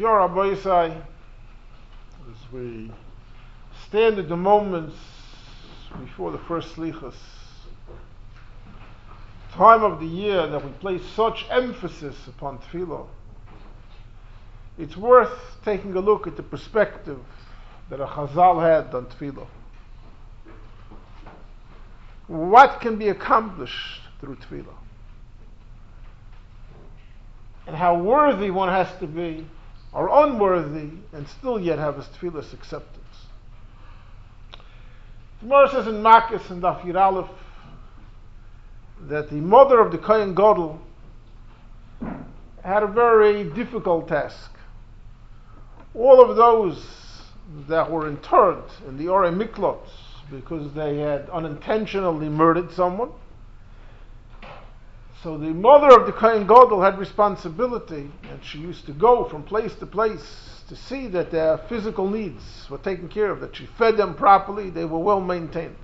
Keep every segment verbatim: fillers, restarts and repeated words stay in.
Kiora Boisai, as we stand at the moments before the first Slichas, time of the year that we place such emphasis upon Tefillah, it's worth taking a look at the perspective that a Chazal had on Tefillah. What can be accomplished through Tefillah? And how worthy one has to be, or unworthy, and still yet have his Tefillah's acceptance. The Gemara says in Makkas and Daf Yud Aleph that the mother of the Kohen Gadol had a very difficult task. All of those that were interred in the Orei Miklot because they had unintentionally murdered someone. So the mother of the Kohen Gadol had responsibility, and she used to go from place to place to see that their physical needs were taken care of, that she fed them properly, they were well maintained.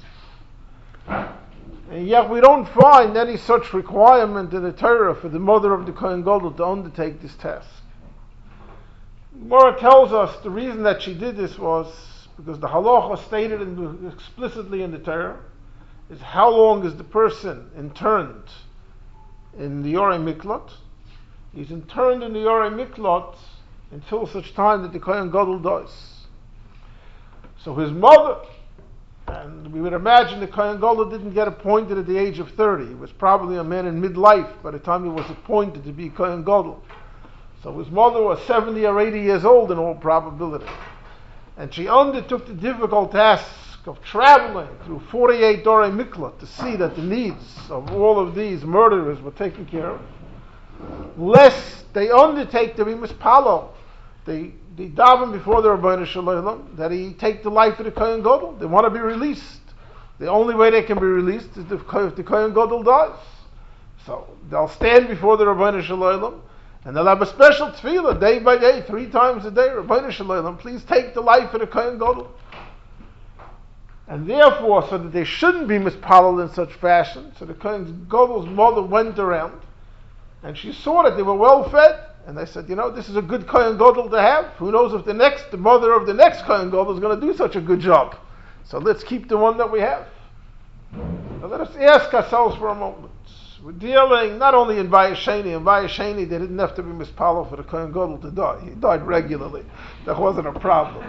And yet we don't find any such requirement in the Torah for the mother of the Kohen Gadol to undertake this task. Gemara tells us the reason that she did this was because the halacha stated in, explicitly in the Torah is how long is the person interned in the Orei Miklot. He's interned in the Orei Miklot until such time that the Kohen Gadol dies. So his mother, and we would imagine the Kohen Gadol didn't get appointed at the age of thirty. He was probably a man in midlife by the time he was appointed to be Kohen Gadol. So his mother was seventy or eighty years old in all probability. And she undertook the difficult task of traveling through forty-eight Orei Miklot to see that the needs of all of these murderers were taken care of. Lest they undertake to be mispalo. They, they daven before the Rabbeinu Shalom that he take the life of the Kohen Gadol. They want to be released. The only way they can be released is if the Kohen Gadol dies. So they'll stand before the Rabbeinu Shalom and they'll have a special tefillah day by day, three times a day. Rabbeinu Shalom, please take the life of the Kohen Gadol. And therefore, so that they shouldn't be mispallel in such fashion, so the Kohen Gadol's mother went around, and she saw that they were well fed, and they said, you know, this is a good Kohen Gadol to have. Who knows if the next, the mother of the next Kohen Gadol is going to do such a good job. So let's keep the one that we have. Now let us ask ourselves for a moment. We're dealing not only in Vayesheni. In Vayesheni, they didn't have to be mispallel for the Kohen Gadol to die. He died regularly. That wasn't a problem.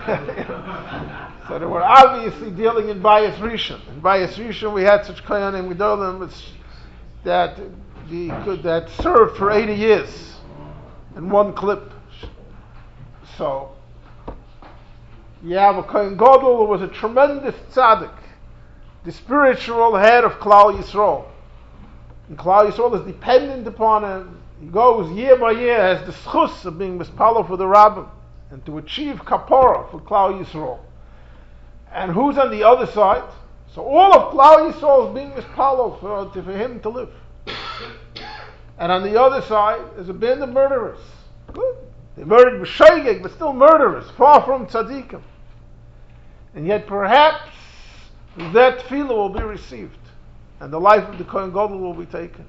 So they were obviously dealing in Bayis Rishon. In Bayis Rishon, we had such Kohanim Gedolim that the, that served for eighty years in one clip. So you have a Kohen Gadol who was a tremendous tzaddik, the spiritual head of Klal Yisrael. And Klal Yisrael is dependent upon him. He goes year by year, has the schus of being mispallel for the rabbim and to achieve kapora for Klal Yisrael. And who's on the other side? So all of Klal Yisrael is being mispallel for, for him to live. And on the other side is a band of murderers. Good. They murdered b'shoigeg, but still murderers, far from tzaddikim. And yet perhaps that tefillah will be received, and the life of the Kohen Gadol will be taken.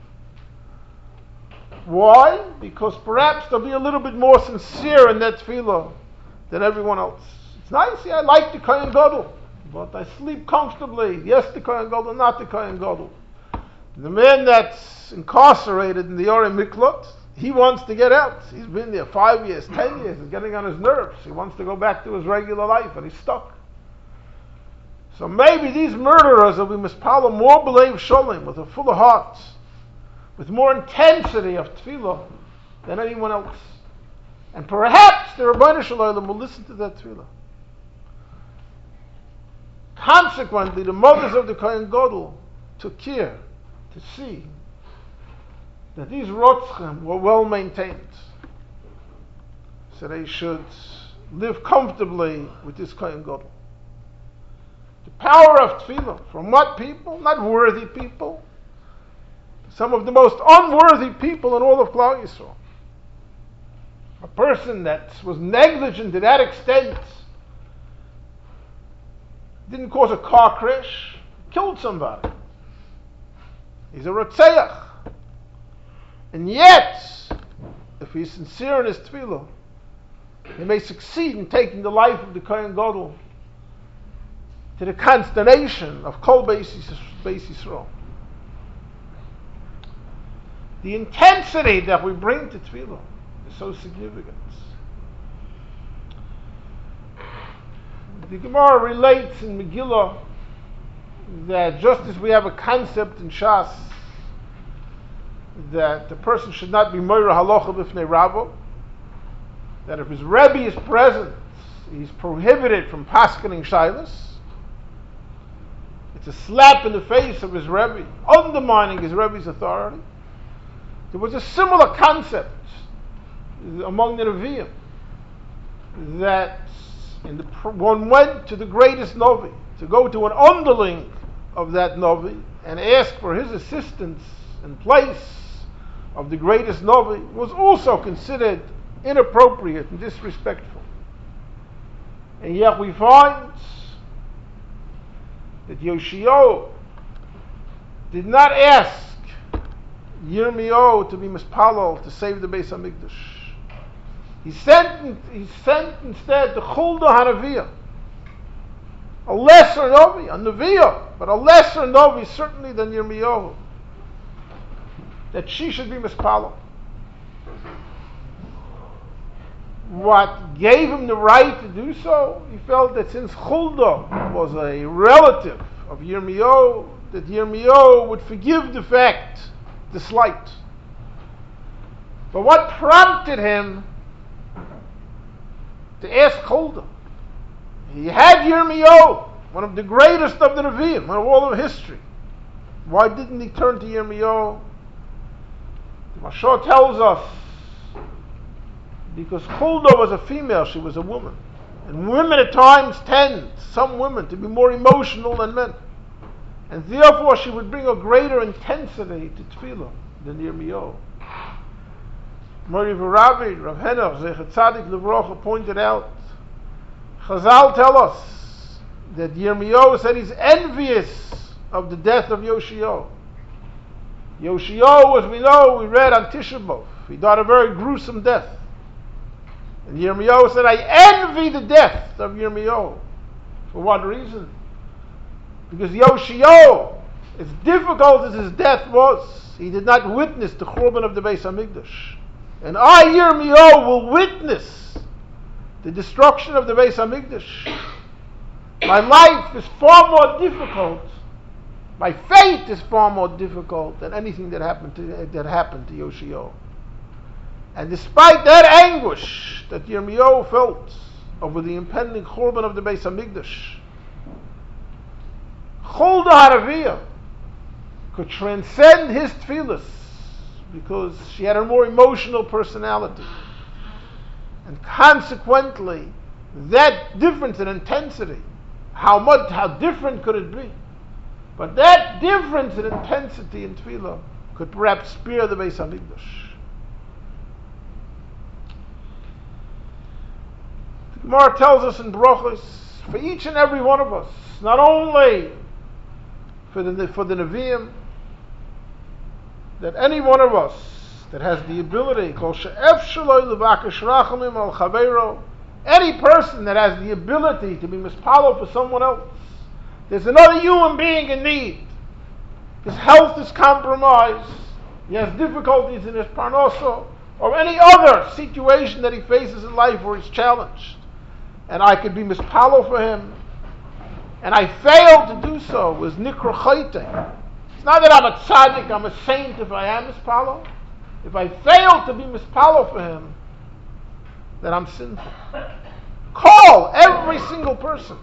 Why? Because perhaps they'll be a little bit more sincere in that tefillah than everyone else. It's nice, yeah, I like the Kohen Gadol, but I sleep comfortably. Yes, the Kohen Gadol, not the Kohen Gadol. The man that's incarcerated in the Orei Miklot, he wants to get out. He's been there five years, ten years. It's getting on his nerves. He wants to go back to his regular life, and he's stuck. So maybe these murderers will be mispallel more b'leiv sholem, with a full of hearts, with more intensity of tefillah than anyone else. And perhaps the Rabbeinu Shalom will listen to that tefillah. Consequently, the mothers of the Kohen Gadol took care to see that these rotzchim were well maintained, so they should live comfortably with this Kohen Gadol. The power of tefillah, from what people? Not worthy people. Some of the most unworthy people in all of Klal Yisrael. A person that was negligent to that extent, didn't cause a car crash, killed somebody. He's a rotzeach. And yet, if he's sincere in his tefillah, He may succeed in taking the life of the Kohen Gadol to the consternation of Kol Beis Yisrael. The intensity that we bring to Tefillah is so significant. The Gemara relates in Megillah that just as we have a concept in Shas that the person should not be moira halacha b'fnei Rabbo, that if his Rebbe is present, he's prohibited from paskening shilas. It's a slap in the face of his Rebbe, undermining his Rebbe's authority. There was a similar concept among the Nevi'im, that in the, one went to the greatest Novi, to go to an underling of that Novi and ask for his assistance in place of the greatest Novi, was also considered inappropriate and disrespectful. And yet we find that Yoshio did not ask Yirmiyahu to be mispalel to save the Beis Hamikdash. He sent, he sent instead the Chulda Hanaviyah, a lesser Novi, a Nevi'ah, but a lesser Novi certainly than Yirmiyahu, that she should be mispalel. What gave him the right to do so? He felt that since Chulda was a relative of Yirmiyahu, that Yirmiyahu would forgive the fact, the slight. But what prompted him to ask Chulda? He had Yirmiyahu, one of the greatest of the Nevi'im in all of history. Why didn't he turn to Yirmiyahu? The Mashal tells us because Chulda was a female, she was a woman. And women at times tend, some women, to be more emotional than men. And therefore she would bring a greater intensity to Tefillah than Yirmiyahu. Mori V'Ravi, Rav Henoch, Zecher Tzadik Livrocha, pointed out, Chazal tell us that Yirmiyahu said he's envious of the death of Yoshio. Yoshio, as we know, we read on Tisha B'Av, he died a very gruesome death. And Yirmiyahu said, I envy the death of Yirmiyahu. For what reason? Because Yoshio, as difficult as his death was, he did not witness the Churban of the Beis Hamikdash. And I, Yirmiyahu, will witness the destruction of the Beis Hamikdash. My life is far more difficult, my fate is far more difficult than anything that happened to, that happened to Yoshio. And despite that anguish that Yirmiyahu felt over the impending Churban of the Beis Hamikdash, Chulda Hanaviyah could transcend his tefillas because she had a more emotional personality. And consequently, that difference in intensity, how much, how different could it be? But that difference in intensity in tefillah could perhaps spare the Beis Hamikdash. The Gemara tells us in Brachos, for each and every one of us, not only for the for the Nevi'im, that any one of us that has the ability, any person that has the ability to be mispalel for someone else, there's another human being in need. His health is compromised, he has difficulties in his parnosa, or any other situation that he faces in life where he's challenged, and I could be mispalel for him, and I failed to do so, was nikra chayte. It's not that I'm a tzaddik, I'm a saint if I am mispalel. If I fail to be mispalel for him, then I'm sinful. Call every single person.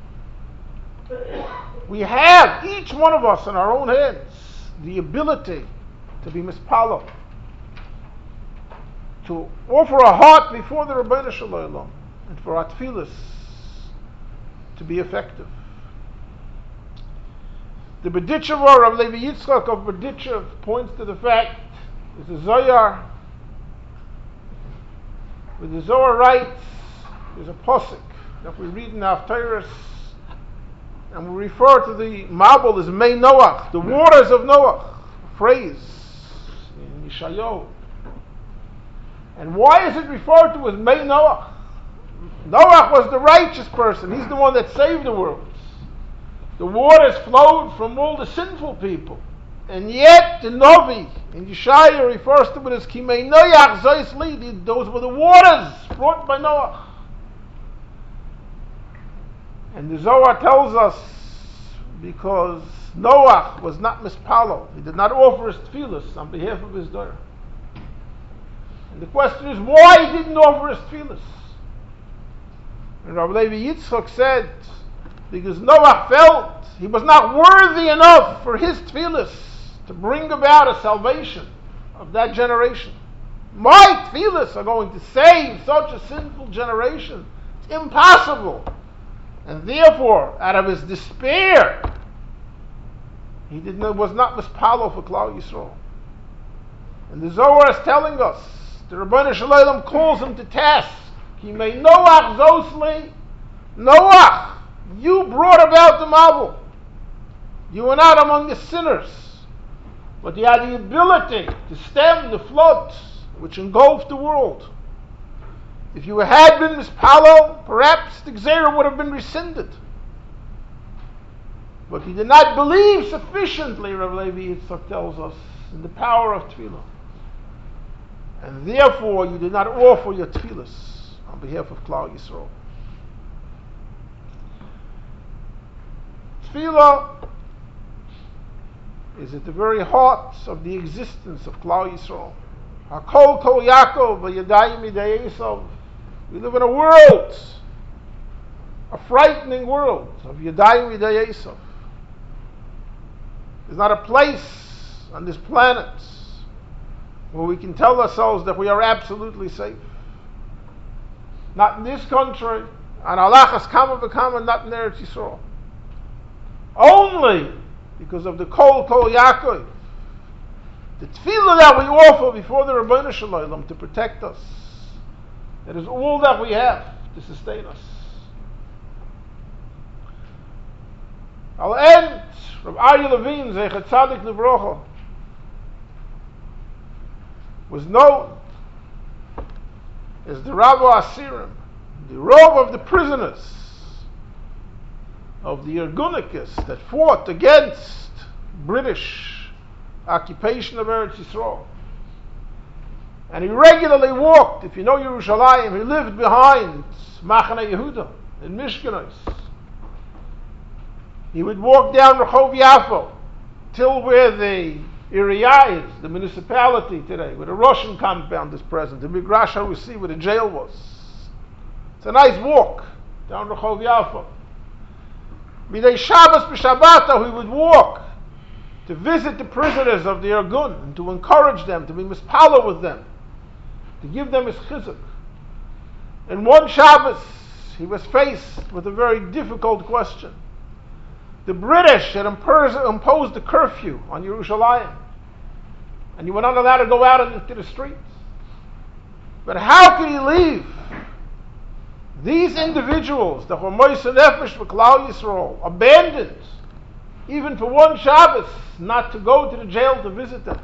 We have, each one of us in our own hands, the ability to be mispalel, to offer a heart before the Rebbeinu Shalom, and for our tefillas to be effective. The Berditchever of Levi Yitzchak of Berditchev points to the fact, there's a Zohar, where the Zohar writes, there's a posuk that we read in Haftarah, and we refer to the Mabul as Mei Noach, the waters of Noach, a phrase in Yeshayahu. And why is it referred to as Mei Noach? Noach was the righteous person. He's the one that saved the world. The waters flowed from all the sinful people. And yet, the Novi in Yeshaya refers to it as Kimei Noach Zois Li. Those were the waters brought by Noach. And the Zohar tells us because Noach was not mispalo, he did not offer his tefillas on behalf of his daughter. And the question is why he didn't offer his tefillas. And Rabbi Levi Yitzchak said, because Noach felt he was not worthy enough for his tefillas to bring about a salvation of that generation. My tefillas are going to save such a sinful generation. It's impossible. And therefore, out of his despair, he did not, was not mispalo for Klal Yisrael. And the Zohar is telling us, the Rebbeinu Shalom calls him to task. He may Noach Zosli, Noach, you brought about the marvel. You were not among the sinners, but you had the ability to stem the floods which engulfed the world. If you had been mispalo, perhaps the Gzera would have been rescinded. But he did not believe sufficiently, Rav Levi Yitzchak tells us, in the power of tefillah. And therefore you did not offer your tefillahs on behalf of Klal Yisrael. Tefillah is at the very heart of the existence of Klal Yisrael. Hakol kol Yaakov v'yadayim midei Esav. We live in a world, a frightening world of Yadayim midei Esav. There's not a place on this planet where we can tell ourselves that we are absolutely safe. Not in this country, and Allah kama v'kama, not in Eretz Yisrael. Only because of the Kol Kol Yaakov, the tefillah that we offer before the Rebbeinu Shalom to protect us. That is all that we have to sustain us. I'll end. Rav Aryeh Levine, Zeichat Tzadik Livrocha, was known as the Rabbi Asirim, the Rav of the prisoners of the Irgunicus that fought against British occupation of Eretz Yisrael. And he regularly walked, if you know Yerushalayim, he lived behind Machane Yehuda in Mishkanos. He would walk down Rehov Yafo till where the area is, the municipality today, where the Russian compound is present, the Migrash HaRusi, where the jail was. It's a nice walk down Rehov Yafo. Midei Shabbos b'Shabbata, he would walk to visit the prisoners of the Irgun and to encourage them, to be mispalo with them, to give them his chizuk. And one Shabbos, he was faced with a very difficult question. The British had imposed a curfew on Yerushalayim, and you were not allowed to go out into the streets. But how could he leave these individuals that were Moiseh Nefesh for Klal Yisrael, abandoned, even for one Shabbos, not to go to the jail to visit them?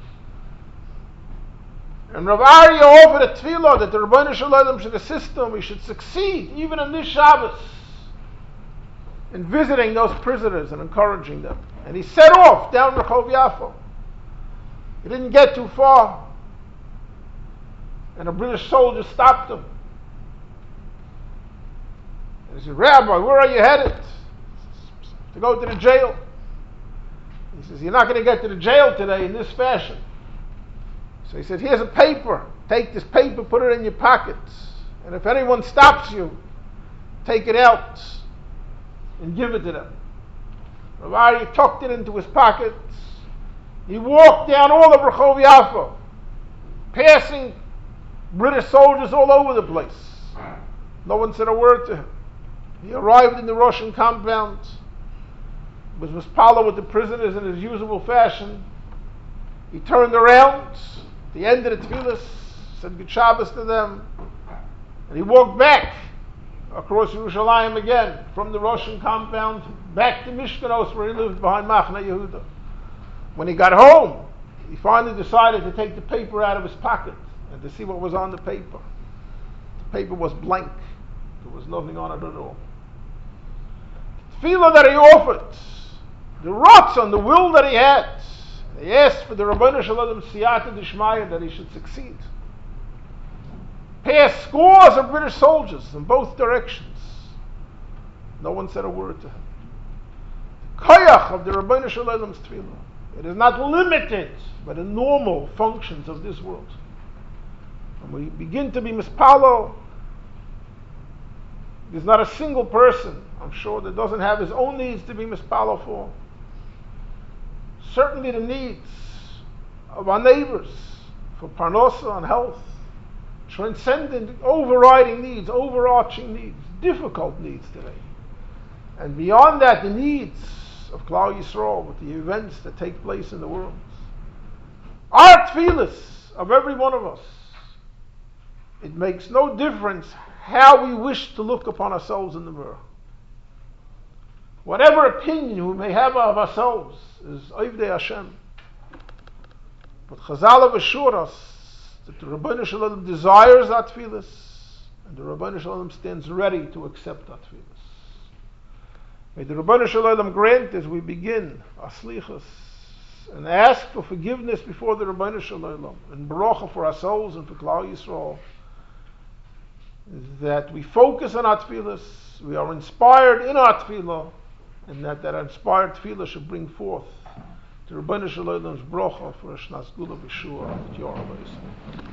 And Rav Aryeh offered a tefillah that the Rebbeinu Shalom should assist them, we should succeed, even in this Shabbos, in visiting those prisoners and encouraging them. And he set off down Rehov Yafo. He didn't get too far, and a British soldier stopped him. And he said, Rabbi, where are you headed? To go to the jail. He says, you're not going to get to the jail today in this fashion. So he said, here's a paper. Take this paper, put it in your pocket. And if anyone stops you, take it out and give it to them. Rav Aryeh tucked it into his pocket. He walked down all of Rehov Yafo, passing British soldiers all over the place. No one said a word to him. He arrived in the Russian compound, was mispalo with the prisoners in his usual fashion. He turned around at the end of the tefillah, said good Shabbos to them, and he walked back across Yerushalayim again, from the Russian compound back to Mishkanos, where he lived behind Machane Yehuda. When he got home, he finally decided to take the paper out of his pocket and to see what was on the paper. The paper was blank. There was nothing on it at all. The tefillah that he offered, the ratzon, the will that he had, he asked for the Rabbeinu Shalom siyata d'shmaya that he should succeed. Passed scores of British soldiers in both directions. No one said a word to him. The koyach of the Rabbeinu Shalom's tefillah, it is not limited by the normal functions of this world. When we begin to be mispalo, there's not a single person, I'm sure, that doesn't have his own needs to be mispalo for. Certainly the needs of our neighbors for parnosa and health, transcendent, overriding needs, overarching needs, difficult needs today. And beyond that, the needs of Klal Yisrael with the events that take place in the world. Our tefillas of every one of us, it makes no difference how we wish to look upon ourselves in the mirror. Whatever opinion we may have of ourselves is Ovdei Hashem. But Chazal have assured us that the Rabbeinu Shalom desires our tefillas, and the Rabbeinu Shalom stands ready to accept our tefillas. May the Rabbeinu Shalom grant as we begin our slichas and ask for forgiveness before the Rabbeinu Shalom and bracha for ourselves and for Klal Yisrael, that we focus on our tefillas, we are inspired in our tefillah, and that that inspired tefillah should bring forth the Rabbeinu Shalom's bracha for a Shnas Gula B'Shua at Yorah.